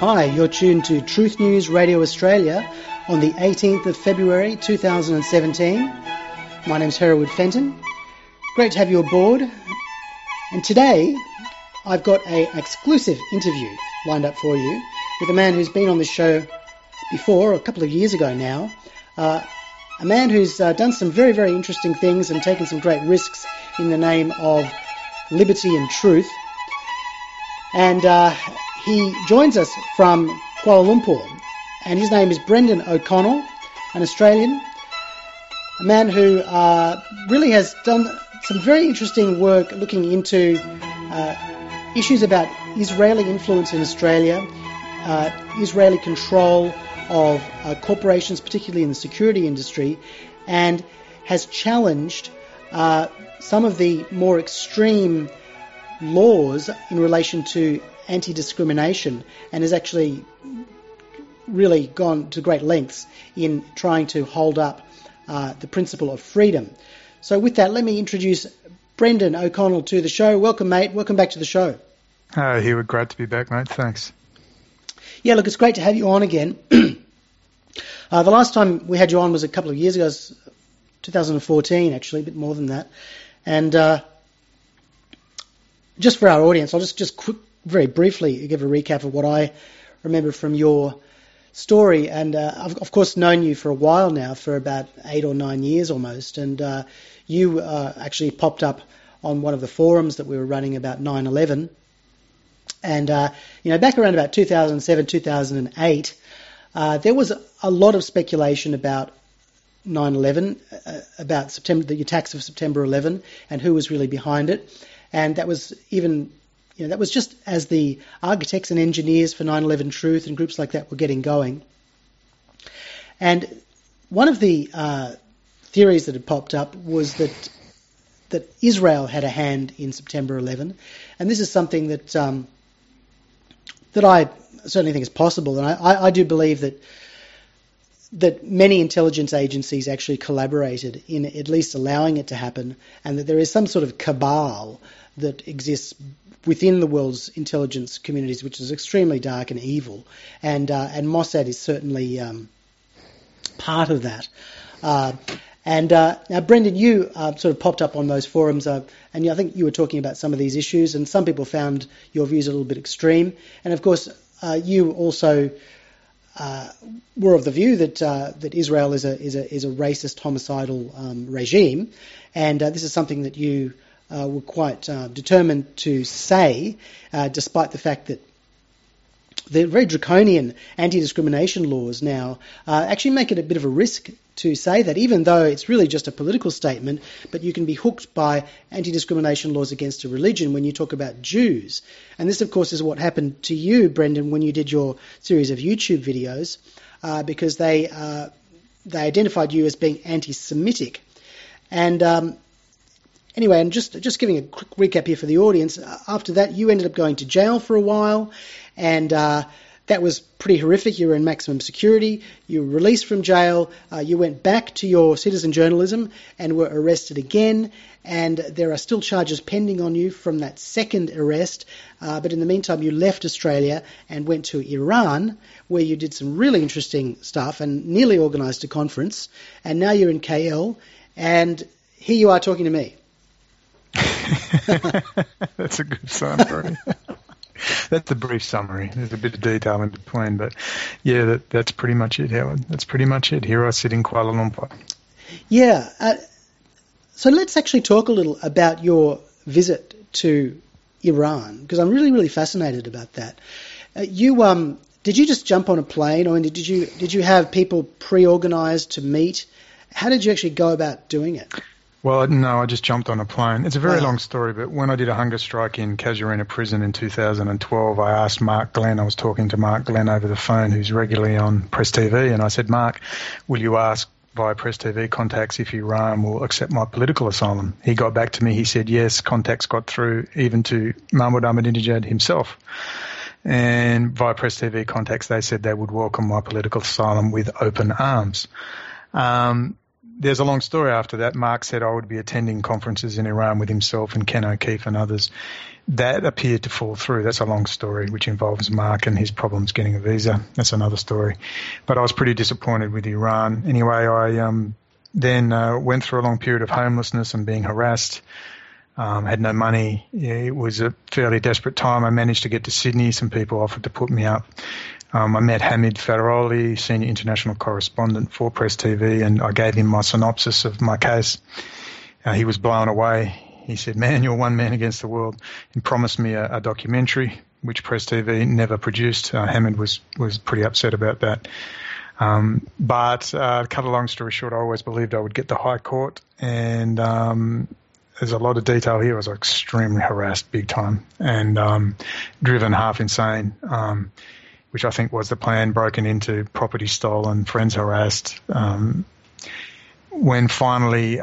Hi, you're tuned to Truth News Radio Australia on the 18th of February 2017. My name's Hereward Fenton. Great to have you aboard. And today I've got an exclusive interview lined up for you with a man who's been on the show before, a couple of years ago now. A man who's done some very, very interesting things and taken some great risks in the name of liberty and truth. And he joins us from Kuala Lumpur, and his name is Brendan O'Connell, an Australian, a man who really has done some very interesting work looking into issues about Israeli influence in Australia, Israeli control of corporations, particularly in the security industry, and has challenged some of the more extreme laws in relation to anti-discrimination, and has actually really gone to great lengths in trying to hold up the principle of freedom. So with that, let me introduce Brendan O'Connell to the show. Welcome, mate. Welcome back to the show. Hi, Heward. Great to be back, mate. Thanks. Yeah, look, it's great to have you on again. The last time we had you on was a couple of years ago, 2014 actually, a bit more than that. And just for our audience, I'll just very briefly give a recap of what I remember from your story. And I've, of course, known you for a while now, for about 8 or 9 years almost. And you actually popped up on one of the forums that we were running about 9/11. And, back around about 2007, 2008, there was a lot of speculation about 9/11, about the attacks of September 11 and who was really behind it. And that was even, that was just as the architects and engineers for 9/11 Truth and groups like that were getting going. And one of the theories that had popped up was that Israel had a hand in September 11. And this is something that I certainly think is possible. And I do believe that many intelligence agencies actually collaborated in at least allowing it to happen, and that there is some sort of cabal that exists within the world's intelligence communities, which is extremely dark and evil, and Mossad is certainly part of that. Now, Brendan, you sort of popped up on those forums, and I think you were talking about some of these issues, and some people found your views a little bit extreme. And of course, you also were of the view that Israel is a racist, homicidal regime, and this is something that you were quite determined to say, despite the fact that the very draconian anti-discrimination laws now actually make it a bit of a risk to say that, even though it's really just a political statement, but you can be hooked by anti-discrimination laws against a religion when you talk about Jews. And this, of course, is what happened to you, Brendan, when you did your series of YouTube videos, because they identified you as being anti-Semitic. And anyway, and just giving a quick recap here for the audience, after that you ended up going to jail for a while, and that was pretty horrific. You were in maximum security. You were released from jail. You went back to your citizen journalism and were arrested again. And there are still charges pending on you from that second arrest. But in the meantime, you left Australia and went to Iran, where you did some really interesting stuff and nearly organised a conference. And now you're in KL, and here you are talking to me. That's a good summary. That's a brief summary. There's a bit of detail in between, but yeah, that's pretty much it, Howard. That's pretty much it. Here I sit in Kuala Lumpur. Yeah. So let's actually talk a little about your visit to Iran, because I'm really, really fascinated about that. Did you just jump on a plane, or did you have people pre-organised to meet? How did you actually go about doing it? Well, no, I just jumped on a plane. It's a very long story, but when I did a hunger strike in Casuarina prison in 2012, I asked Mark Glenn, I was talking to Mark Glenn over the phone, who's regularly on Press TV, and I said, Mark, will you ask via Press TV contacts if Iran will accept my political asylum? He got back to me, he said, yes, contacts got through even to Mahmoud Ahmadinejad himself. And via Press TV contacts, they said they would welcome my political asylum with open arms. there's a long story after that. Mark said I would be attending conferences in Iran with himself and Ken O'Keefe and others. That appeared to fall through. That's a long story, which involves Mark and his problems getting a visa. That's another story. But I was pretty disappointed with Iran. Anyway, I then went through a long period of homelessness and being harassed. Had no money. It was a fairly desperate time. I managed to get to Sydney. Some people offered to put me up. I met Hamid Faroli, senior international correspondent for Press TV, and I gave him my synopsis of my case. He was blown away. He said, "Man, you're one man against the world," and promised me a documentary, which Press TV never produced. Hamid was pretty upset about that. But cut a long story short, I always believed I would get the High Court, and there's a lot of detail here. I was extremely harassed big time and driven half insane, which I think was the plan, broken into, property stolen, friends harassed. When finally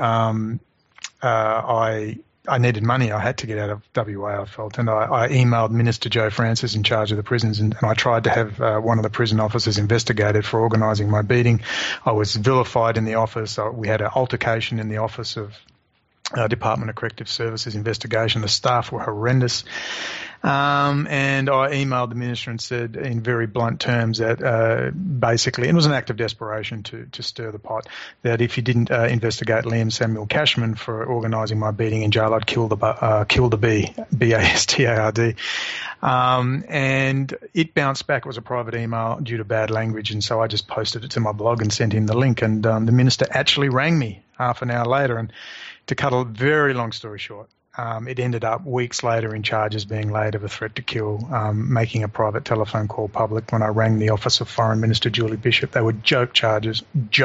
I needed money, I had to get out of WA, I felt, and I emailed Minister Joe Francis in charge of the prisons, and I tried to have one of the prison officers investigated for organising my beating. I was vilified in the office. We had an altercation in the office of Department of Corrective Services investigation. The staff were horrendous. And I emailed the minister and said in very blunt terms that basically, and it was an act of desperation to stir the pot, that if he didn't investigate Liam Samuel Cashman for organising my beating in jail, I'd kill the bee, B-A-S-T-A-R-D. And it bounced back. It was a private email due to bad language, and so I just posted it to my blog and sent him the link, and the minister actually rang me half an hour later. And to cut a very long story short, it ended up weeks later in charges being laid of a threat to kill, making a private telephone call public. When I rang the office of Foreign Minister Julie Bishop, they were joke charges.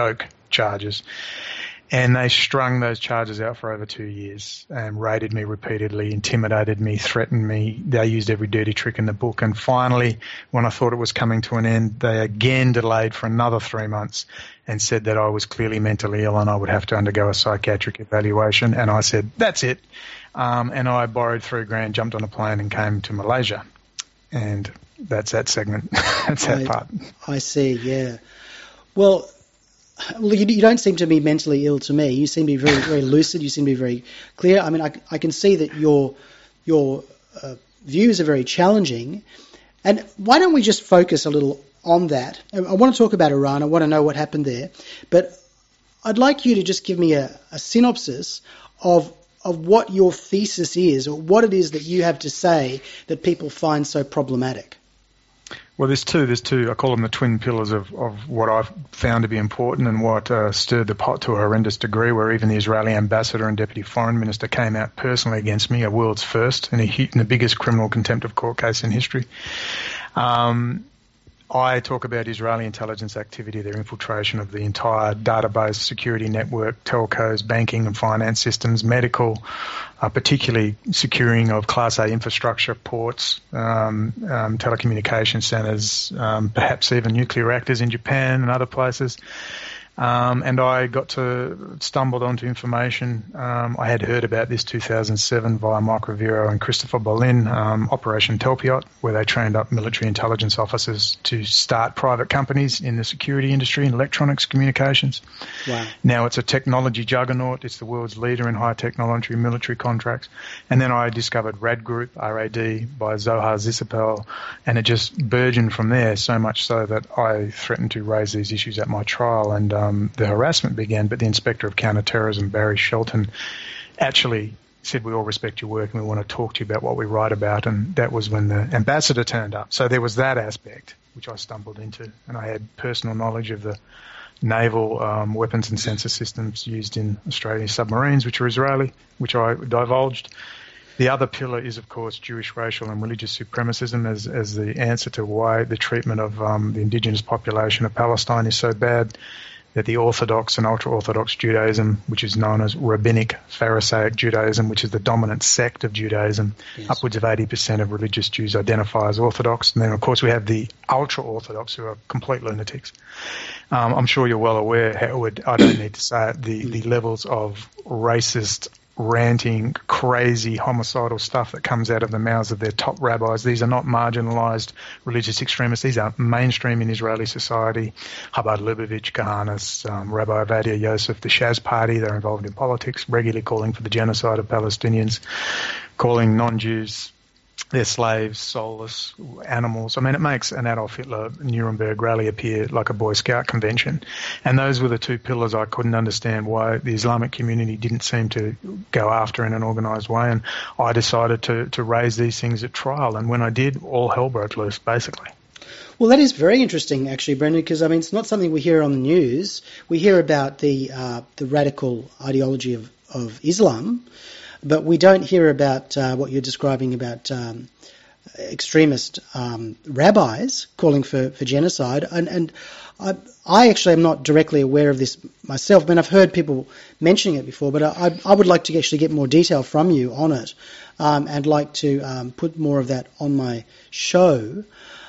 And they strung those charges out for over 2 years and raided me repeatedly, intimidated me, threatened me. They used every dirty trick in the book. And finally, when I thought it was coming to an end, they again delayed for another 3 months and said that I was clearly mentally ill and I would have to undergo a psychiatric evaluation. And I said, that's it. And I borrowed $3,000, jumped on a plane and came to Malaysia. And that's that segment. That's that part. I see, yeah. Well, you don't seem to be mentally ill to me. You seem to be very, very lucid. You seem to be very clear. I mean, I can see that your views are very challenging. And why don't we just focus a little on that? I want to talk about Iran. I want to know what happened there. But I'd like you to just give me a synopsis of what your thesis is, or what it is that you have to say that people find so problematic. Well, there's two. I call them the twin pillars of what I've found to be important and what stirred the pot to a horrendous degree, where even the Israeli ambassador and deputy foreign minister came out personally against me, a world's first, in the biggest criminal contempt of court case in history. I talk about Israeli intelligence activity, their infiltration of the entire database, security network, telcos, banking and finance systems, medical, particularly securing of Class A infrastructure, ports, telecommunication centres, perhaps even nuclear reactors in Japan and other places. And I stumbled onto information. I had heard about this 2007 via Mike Rivero and Christopher Berlin, Operation Telpiot, where they trained up military intelligence officers to start private companies in the security industry in electronics communications. Wow. Now it's a technology juggernaut. It's the world's leader in high technology military contracts. And then I discovered RAD Group, R-A-D, by Zohar Zisapel, and it just burgeoned from there, so much so that I threatened to raise these issues at my trial, and the harassment began, but the Inspector of Counterterrorism, Barry Shelton, actually said, we all respect your work and we want to talk to you about what we write about, and that was when the ambassador turned up. So there was that aspect, which I stumbled into, and I had personal knowledge of the naval weapons and sensor systems used in Australian submarines, which are Israeli, which I divulged. The other pillar is, of course, Jewish racial and religious supremacism as the answer to why the treatment of the indigenous population of Palestine is so bad, that the Orthodox and ultra-Orthodox Judaism, which is known as Rabbinic Pharisaic Judaism, which is the dominant sect of Judaism, yes. Upwards of 80% of religious Jews identify as Orthodox. And then, of course, we have the ultra-Orthodox, who are complete lunatics. I'm sure you're well aware, Howard, I don't need to say it, the levels of racist ranting, crazy, homicidal stuff that comes out of the mouths of their top rabbis. These are not marginalized religious extremists. These are mainstream in Israeli society. Chabad Lubavitch, Kahanas, Rabbi Ovadia Yosef, the Shas Party, they're involved in politics, regularly calling for the genocide of Palestinians, calling non-Jews they're slaves, soulless animals. I mean, it makes an Adolf Hitler Nuremberg rally appear like a Boy Scout convention. And those were the two pillars I couldn't understand why the Islamic community didn't seem to go after in an organised way. And I decided to raise these things at trial. And when I did, all hell broke loose, basically. Well, that is very interesting, actually, Brendan, because, I mean, it's not something we hear on the news. We hear about the radical ideology of Islam, but we don't hear about what you're describing about extremist rabbis calling for genocide. And I actually am not directly aware of this myself. I mean, I've heard people mentioning it before, but I would like to actually get more detail from you on it and like to put more of that on my show.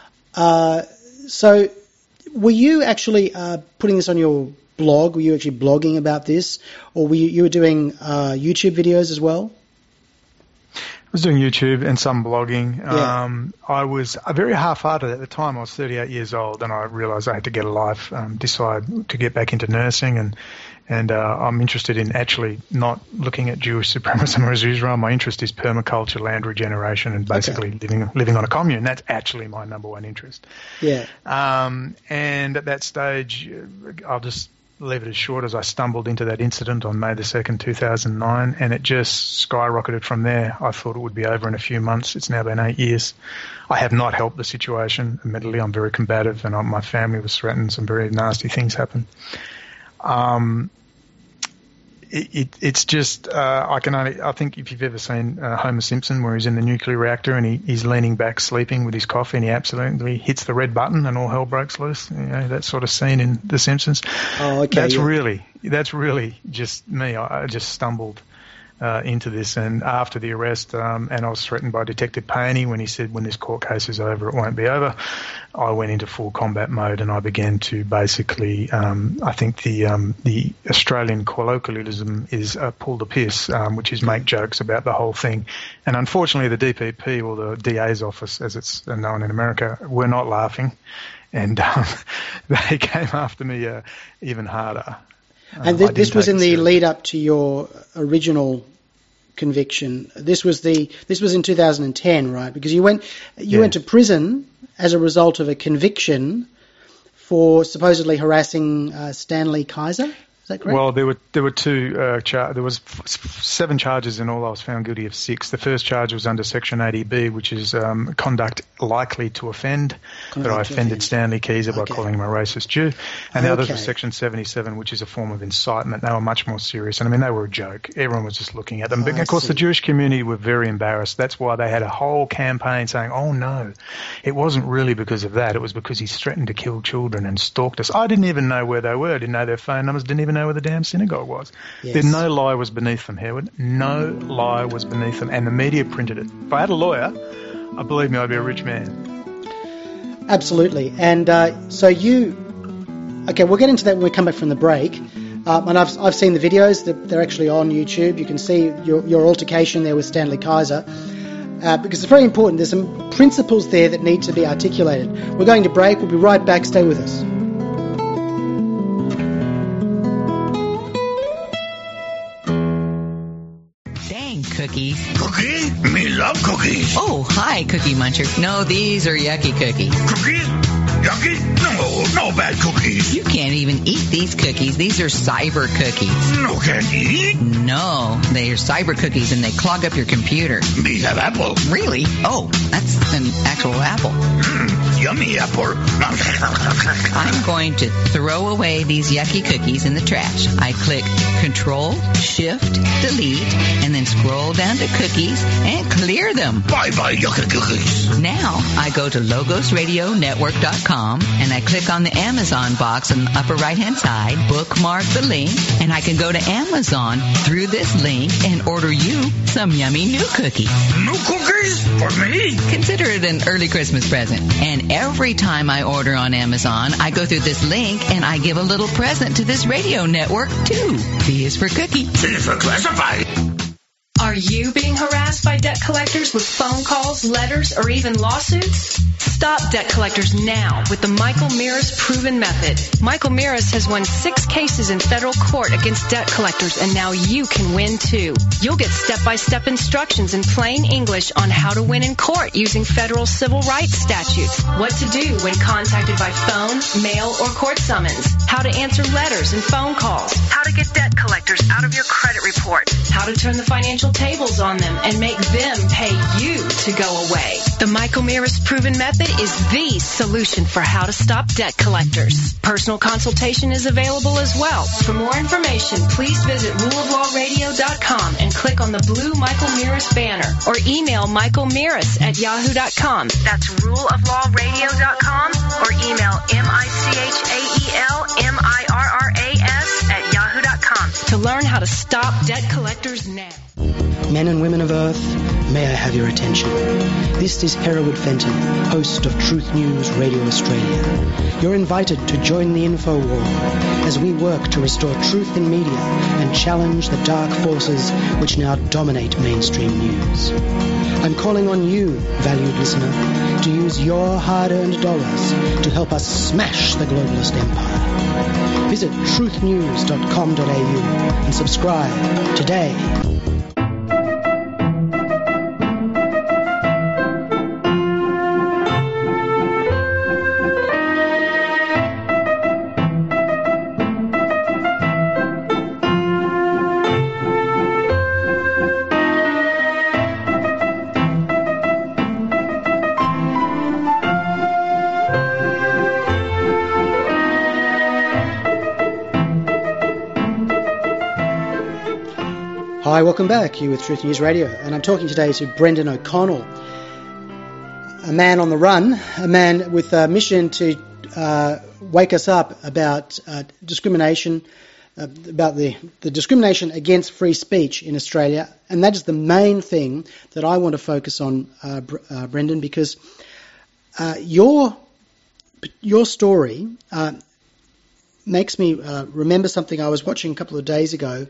So were you actually putting this on your blog? Were you actually blogging about this? Or were you were doing YouTube videos as well? I was doing YouTube and some blogging. Yeah. I was very half-hearted at the time. I was 38 years old and I realised I had to get a life, decide to get back into nursing and I'm interested in actually not looking at Jewish supremacism as Israel. My interest is permaculture, land regeneration, and basically living on a commune. That's actually my number one interest. Yeah. And at that stage, I'll just leave it as short as I stumbled into that incident on May the 2nd, 2009, and it just skyrocketed from there. I thought it would be over in a few months. It's now been 8 years. I have not helped the situation. Admittedly, I'm very combative, and my family was threatened. Some very nasty things happened. It's just I think if you've ever seen Homer Simpson where he's in the nuclear reactor and he's leaning back sleeping with his coffee and he absolutely hits the red button and all hell breaks loose, you know, that sort of scene in The Simpsons. Oh, okay. That's really just me. I just stumbled into this, and after the arrest, and I was threatened by Detective Payne when he said, when this court case is over, it won't be over. I went into full combat mode and I began to basically, I think the Australian colloquialism is pull the piss, which is make jokes about the whole thing. And unfortunately, the DPP, or the DA's office, as it's known in America, were not laughing, and they came after me even harder. And this was in the lead up to your original conviction. This was in 2010, right? Because you went to prison as a result of a conviction for supposedly harassing Stanley Kaiser. Is that correct? Well, there were two there was 7 charges in all. I was found guilty of 6. The first charge was under Section 80B, which is conduct likely to offend. That I offended Stanley Kaiser by calling him a racist Jew. And the other was Section 77, which is a form of incitement. They were much more serious. And I mean, they were a joke. Everyone was just looking at them. But of course, the Jewish community were very embarrassed. That's why they had a whole campaign saying, oh no, it wasn't really because of that. It was because he's threatened to kill children and stalked us. I didn't even know where they were. I didn't know their phone numbers. Didn't even know where the damn synagogue was. Yes. No lie was beneath them, Herwood. No lie was beneath them. And the media printed it. If I had a lawyer, believe me, I'd be a rich man. Absolutely. And so we'll get into that when we come back from the break. And I've seen the videos. They're actually on YouTube. You can see your altercation there with Stanley Kaiser. Because it's very important. There's some principles there that need to be articulated. We're going to break. We'll be right back. Stay with us. Cookies. Cookie? Me love cookies. Oh, hi, Cookie Muncher. No, these are yucky cookies. Cookies? Yucky? No bad cookies. You can't even eat these cookies. These are cyber cookies. No, can't eat? No, they are cyber cookies and they clog up your computer. These have apple. Really? Oh, that's an actual apple. Yummy apple. I'm going to throw away these yucky cookies in the trash. I click Control, Shift, Delete, and then scroll down to cookies and clear them. Bye-bye, yucky cookies. Now I go to LogosRadioNetwork.com and I click on the Amazon box on the upper right-hand side, bookmark the link, and I can go to Amazon through this link and order you some yummy new cookies. New cookies? For me? Consider it an early Christmas present. And every time I order on Amazon, I go through this link and I give a little present to this radio network, too. C is for cookie. C is for classified. Are you being harassed by debt collectors with phone calls, letters, or even lawsuits? Stop debt collectors now with the Michael Miras Proven Method. Michael Miras has won 6 cases in federal court against debt collectors, and now you can win too. You'll get step-by-step instructions in plain English on how to win in court using federal civil rights statutes, what to do when contacted by phone, mail, or court summons, how to answer letters and phone calls, how to get debt collectors out of your credit report, how to turn the financial tables on them and make them pay you to go away. The Michael Miras Proven Method is the solution for how to stop debt collectors. Personal consultation is available as well. For more information, please visit ruleoflawradio.com and click on the blue Michael Miras banner or email michaelmiras@yahoo.com. That's ruleoflawradio.com or email michaelmiras@yahoo.com to learn how to stop debt collectors now. Men and women of Earth, may I have your attention. This is Hereward Fenton, host of Truth News Radio Australia. You're invited to join the info war as we work to restore truth in media and challenge the dark forces which now dominate mainstream news. I'm calling on you, valued listener, to use your hard-earned dollars to help us smash the globalist empire. Visit truthnews.com.au and subscribe today. Hi, welcome back. You're with Truth News Radio, and I'm talking today to Brendan O'Connell, a man on the run, a man with a mission to wake us up about discrimination, about the discrimination against free speech in Australia, and that is the main thing that I want to focus on, Brendan, because your story makes me remember something I was watching a couple of days ago.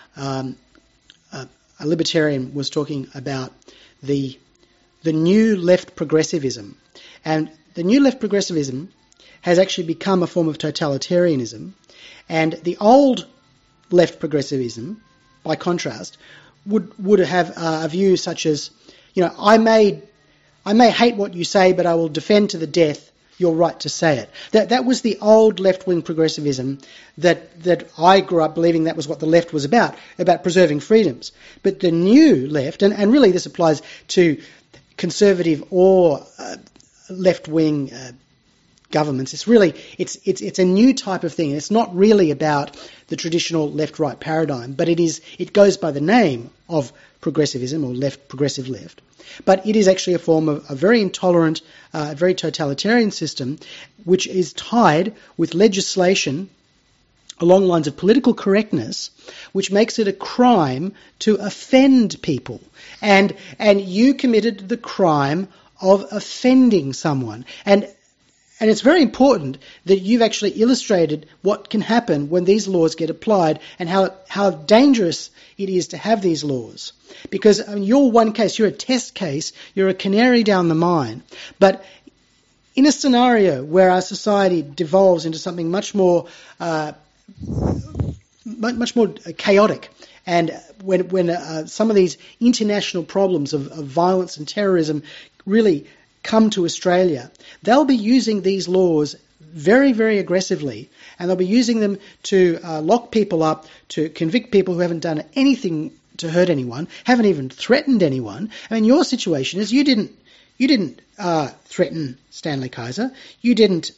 A libertarian was talking about the new left progressivism, and the new left progressivism has actually become a form of totalitarianism, and the old left progressivism, by contrast, would have a view such as, you know, I may hate what you say, but I will defend to the death your right to say it. That was the old left-wing progressivism that I grew up believing that was what the left was about preserving freedoms. But the new left, and really this applies to conservative or left-wing governments, it's a new type of thing. It's not really about the traditional left-right paradigm, but it goes by the name of progressivism or progressive left. But it is actually a form of a very intolerant, very totalitarian system, which is tied with legislation along lines of political correctness, which makes it a crime to offend people. And you committed the crime of offending someone. And it's very important that you've actually illustrated what can happen when these laws get applied and how dangerous it is to have these laws. Because you're one case, you're a test case, you're a canary down the mine. But in a scenario where our society devolves into something much more chaotic, and when some of these international problems of violence and terrorism really come to Australia, they'll be using these laws very, very aggressively, and they'll be using them to lock people up, to convict people who haven't done anything to hurt anyone, haven't even threatened anyone. I mean, your situation is you didn't threaten Stanley Kaiser. You didn't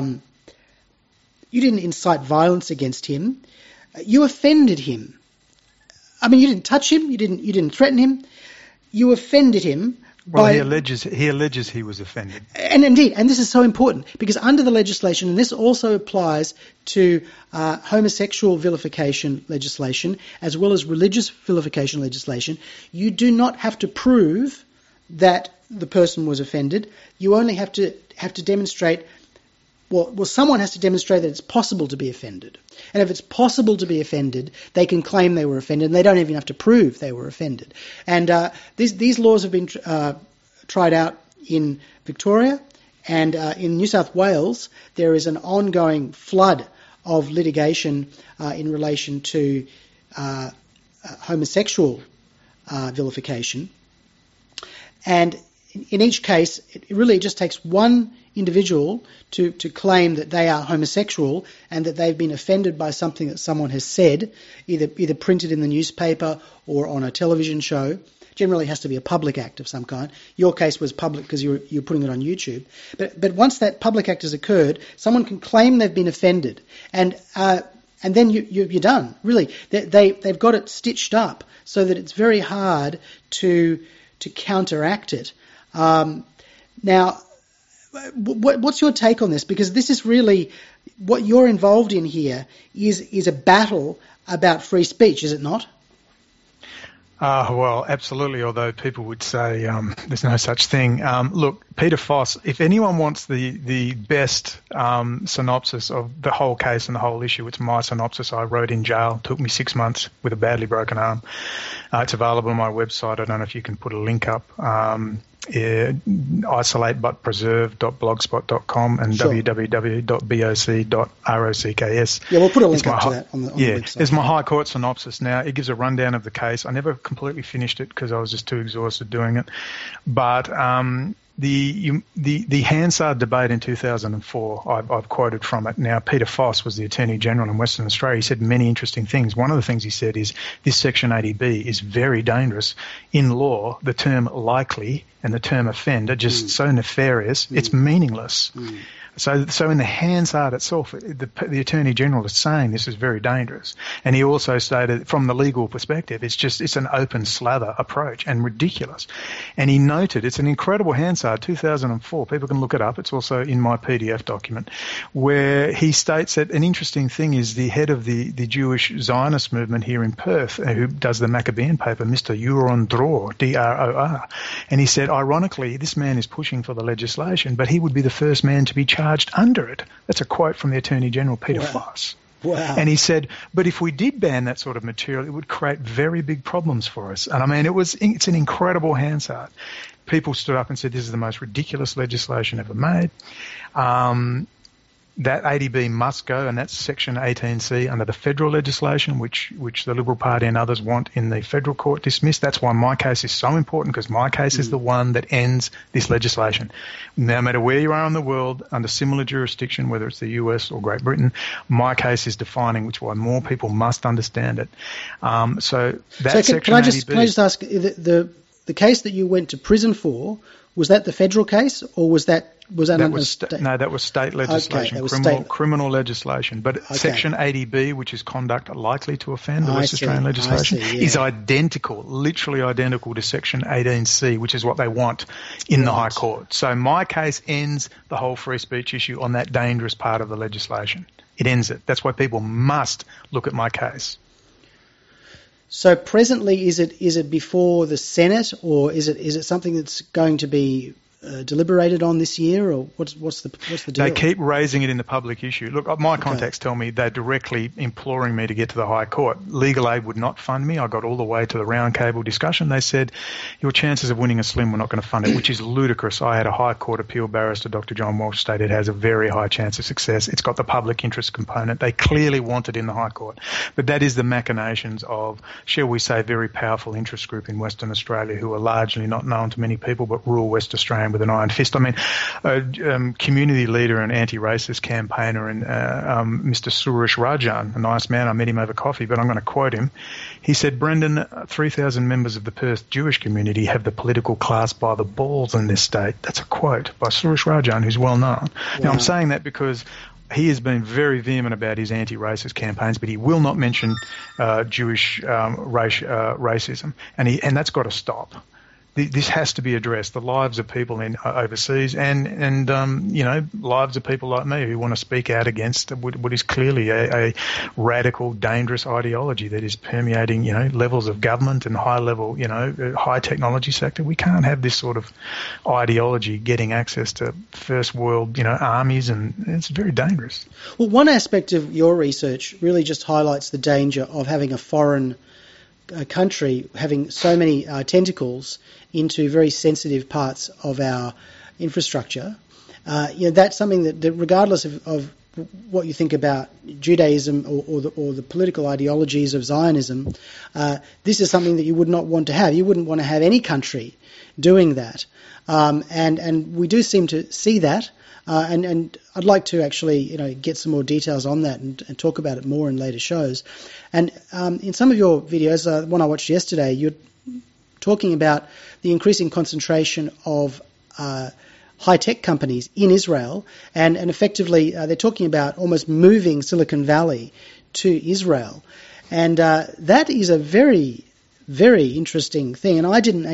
incite violence against him. You offended him. I mean, you didn't touch him. You didn't threaten him. You offended him. Well, he alleges he was offended. And indeed, and this is so important, because under the legislation, and this also applies to homosexual vilification legislation as well as religious vilification legislation, you do not have to prove that the person was offended. You only have to demonstrate well, someone has to demonstrate that it's possible to be offended. And if it's possible to be offended, they can claim they were offended, and they don't even have to prove they were offended. And these laws have been tried out in Victoria, and in New South Wales there is an ongoing flood of litigation in relation to homosexual vilification. And in each case, it really just takes one individual to claim that they are homosexual and that they've been offended by something that someone has said, either printed in the newspaper or on a television show. Generally, it has to be a public act of some kind. Your case was public because you're putting it on YouTube. But once that public act has occurred, someone can claim they've been offended, and then you're done. Really, they've got it stitched up so that it's very hard to counteract it. Now, what's your take on this? Because this is really what you're involved in here is a battle about free speech, is it not? Well, absolutely, although people would say there's no such thing. Look, Peter Foss, if anyone wants the best synopsis of the whole case and the whole issue, it's my synopsis I wrote in jail. It took me 6 months with a badly broken arm. It's available on my website. I don't know if you can put a link up. isolatebutpreserve.blogspot.com and Sure. www.boc.rocks. Yeah, we'll put a link up to that on the website. There's my High Court synopsis now. It gives a rundown of the case. I never completely finished it because I was just too exhausted doing it. But the Hansard debate in 2004, I've quoted from it. Now, Peter Foss was the Attorney General in Western Australia. He said many interesting things. One of the things he said is this Section 80B is very dangerous. In law, the term likely and the term offend are just so nefarious, it's meaningless. So in the Hansard itself, the Attorney General is saying this is very dangerous. And he also stated from the legal perspective, it's an open slather approach and ridiculous. And he noted, it's an incredible Hansard, 2004. People can look it up. It's also in my PDF document, where he states that an interesting thing is the head of the Jewish Zionist movement here in Perth, who does the Maccabean paper, Mr. Euron Dror, D-R-O-R. And he said, ironically, this man is pushing for the legislation, but he would be the first man to be charged under it. That's a quote from the Attorney General, Peter Foss. Wow. And he said, but if we did ban that sort of material, it would create very big problems for us. And I mean, it's an incredible Hansard. People stood up and said, this is the most ridiculous legislation ever made. That 80B must go, and that's Section 18C under the federal legislation, which the Liberal Party and others want in the federal court dismissed. That's why my case is so important, because my case is the one that ends this legislation. No matter where you are in the world, under similar jurisdiction, whether it's the US or Great Britain, my case is defining, which is why more people must understand it. So Section 80B... Can I just ask, the case that you went to prison for, was that the federal case, or was that that was state legislation, okay, criminal legislation. But Section 80B, which is conduct likely to offend, the West Australian legislation, is identical, literally identical to Section 18C, which is what they want in the High Court. So my case ends the whole free speech issue on that dangerous part of the legislation. It ends it. That's why people must look at my case. So presently, is it before the Senate, or is it something that's going to be deliberated on this year, or what's the deal? They keep raising it in the public issue. Look, my contacts tell me they're directly imploring me to get to the High Court. Legal Aid would not fund me. I got all the way to the round table discussion. They said, your chances of winning are slim, we're not going to fund it, which is ludicrous. I had a High Court appeal barrister, Dr. John Walsh, stated it has a very high chance of success. It's got the public interest component. They clearly want it in the High Court. But that is the machinations of, shall we say, very powerful interest group in Western Australia who are largely not known to many people, but rule West Australia with an iron fist. I mean, community leader and anti-racist campaigner and Mr. Suresh Rajan, a nice man, I met him over coffee, but I'm going to quote him. He said, Brendan, 3,000 members of the Perth Jewish community have the political class by the balls in this state. That's a quote by Suresh Rajan, who's well known. Wow. Now, I'm saying that because he has been very vehement about his anti-racist campaigns, but he will not mention Jewish racism, and that's got to stop. this has to be addressed. The lives of people in overseas and lives of people like me who want to speak out against what is clearly a radical, dangerous ideology that is permeating, levels of government and high-level, high technology sector. We can't have this sort of ideology getting access to first world, armies, and it's very dangerous. Well, one aspect of your research really just highlights the danger of having a foreign country having so many tentacles into very sensitive parts of our infrastructure. That's something that regardless of what you think about Judaism or the political ideologies of Zionism, this is something that you would not want to have. You wouldn't want to have any country doing that. And we do seem to see that. And I'd like to actually, get some more details on that and talk about it more in later shows. And in some of your videos, the one I watched yesterday, you're talking about the increasing concentration of high-tech companies in Israel, and effectively they're talking about almost moving Silicon Valley to Israel. And that is a very, very interesting thing, and I didn't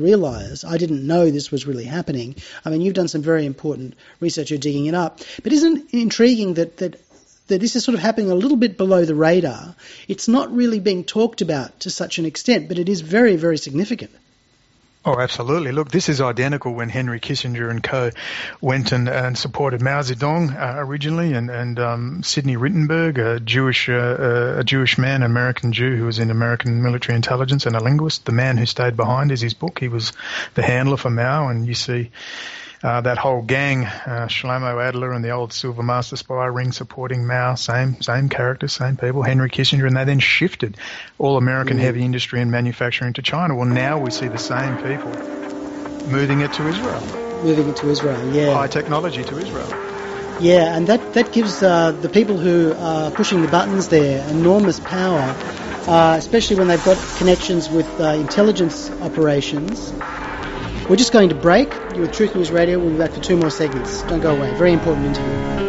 know this was really happening. I mean, you've done some very important research, you're digging it up. But isn't it intriguing that this is sort of happening a little bit below the radar? It's not really being talked about to such an extent, but it is very, very significant. Oh, absolutely. Look, this is identical when Henry Kissinger and co. went and supported Mao Zedong originally, and Sidney Rittenberg, a Jewish man, an American Jew who was in American military intelligence and a linguist. The Man Who Stayed Behind is his book. He was the handler for Mao, and you see that whole gang, Shlomo Adler and the old Silver Master spy ring supporting Mao, same characters, same people, Henry Kissinger, and they then shifted all American heavy industry and manufacturing to China. Well, now we see the same people moving it to Israel. Moving it to Israel, yeah. High technology to Israel. Yeah, and that gives the people who are pushing the buttons there enormous power, especially when they've got connections with intelligence operations. We're just going to break. You're with Truth News Radio. We'll be back for 2 more segments. Don't go away. Very important interview.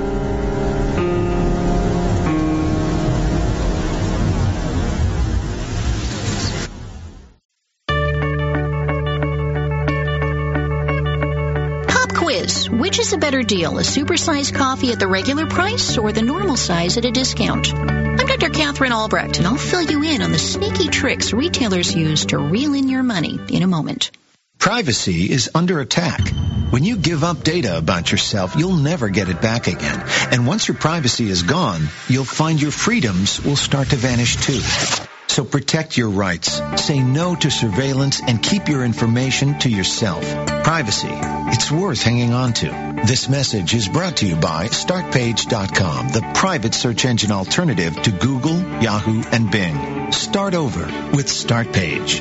Which is a better deal, a supersized coffee at the regular price or the normal size at a discount? I'm Dr. Catherine Albrecht, and I'll fill you in on the sneaky tricks retailers use to reel in your money in a moment. Privacy is under attack. When you give up data about yourself, you'll never get it back again. And once your privacy is gone, you'll find your freedoms will start to vanish too. So protect your rights, say no to surveillance, and keep your information to yourself. Privacy, it's worth hanging on to. This message is brought to you by StartPage.com, the private search engine alternative to Google, Yahoo, and Bing. Start over with StartPage.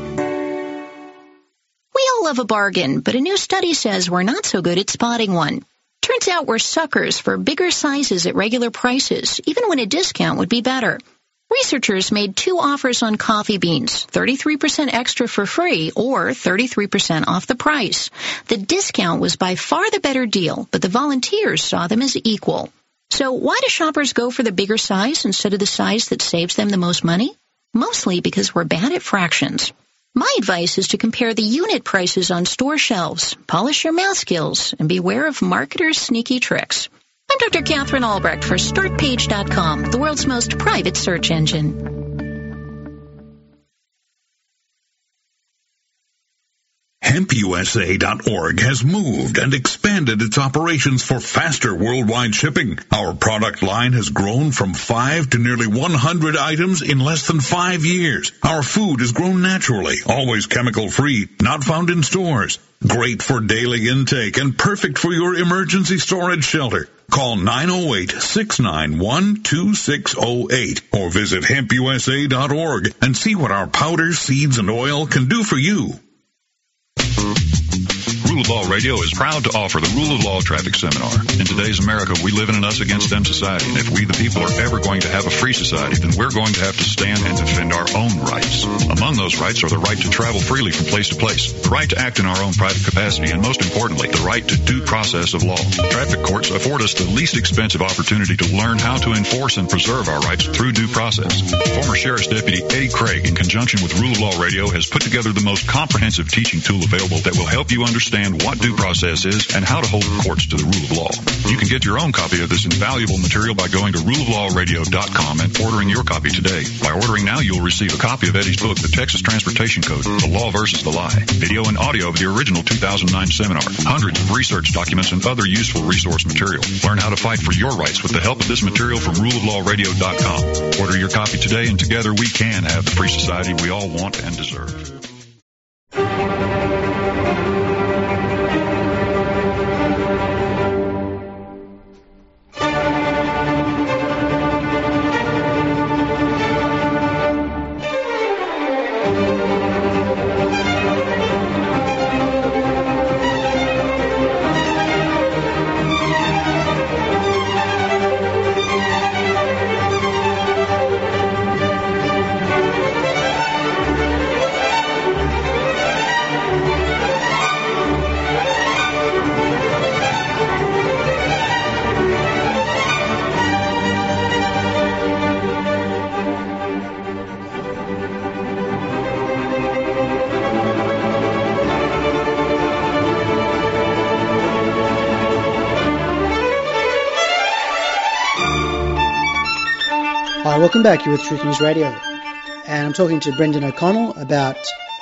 We all love a bargain, but a new study says we're not so good at spotting one. Turns out we're suckers for bigger sizes at regular prices, even when a discount would be better. Researchers made 2 offers on coffee beans, 33% extra for free or 33% off the price. The discount was by far the better deal, but the volunteers saw them as equal. So why do shoppers go for the bigger size instead of the size that saves them the most money? Mostly because we're bad at fractions. My advice is to compare the unit prices on store shelves, polish your math skills, and beware of marketers' sneaky tricks. I'm Dr. Catherine Albrecht for StartPage.com, the world's most private search engine. HempUSA.org has moved and expanded its operations for faster worldwide shipping. Our product line has grown from 5 to nearly 100 items in less than 5 years. Our food has grown naturally, always chemical-free, not found in stores. Great for daily intake and perfect for your emergency storage shelter. Call 908-691-2608 or visit HempUSA.org and see what our powders, seeds, and oil can do for you. Rule of Law Radio is proud to offer the Rule of Law Traffic Seminar. In today's America, we live in an us against them society, and if we the people are ever going to have a free society, then we're going to have to stand and defend our own rights. Among those rights are the right to travel freely from place to place, the right to act in our own private capacity, and most importantly, the right to due process of law. Traffic courts afford us the least expensive opportunity to learn how to enforce and preserve our rights through due process. Former Sheriff's Deputy Eddie Craig, in conjunction with Rule of Law Radio, has put together the most comprehensive teaching tool available that will help you understand what due process is and how to hold the courts to the rule of law. You can get your own copy of this invaluable material by going to ruleoflawradio.com and ordering your copy today. By ordering now, you'll receive a copy of Eddie's book, The Texas Transportation Code, The Law versus the Lie, video and audio of the original 2009 seminar, hundreds of research documents, and other useful resource material. Learn how to fight for your rights with the help of this material from ruleoflawradio.com. Order your copy today, and together we can have the free society we all want and deserve. Welcome back. You're with Truth News Radio, and I'm talking to Brendan O'Connell about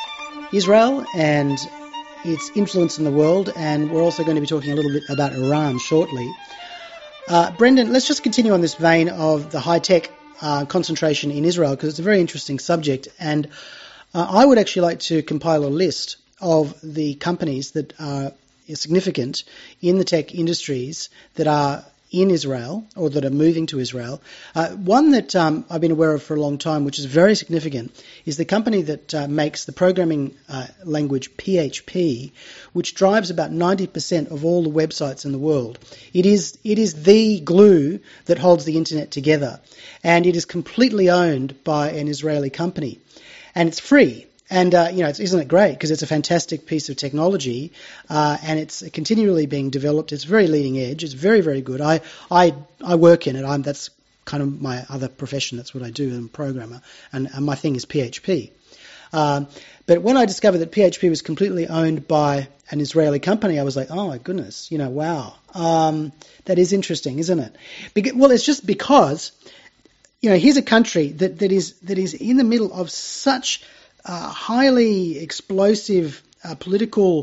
Israel and its influence in the world, and we're also going to be talking a little bit about Iran shortly. Brendan, let's just continue on this vein of the high-tech concentration in Israel, because it's a very interesting subject, and I would actually like to compile a list of the companies that are significant in the tech industries that are in Israel, or that are moving to Israel. One that I've been aware of for a long time, which is very significant, is the company that makes the programming language PHP, which drives about 90% of all the websites in the world. It is the glue that holds the internet together, and it is completely owned by an Israeli company, and it's free. And, isn't it great? Because it's a fantastic piece of technology, and it's continually being developed. It's very leading edge. It's very, very good. I work in it. That's kind of my other profession. That's what I do. I'm a programmer, and my thing is PHP. But when I discovered that PHP was completely owned by an Israeli company, I was like, oh my goodness, wow. That is interesting, isn't it? It's just because, here's a country that is in the middle of such highly explosive political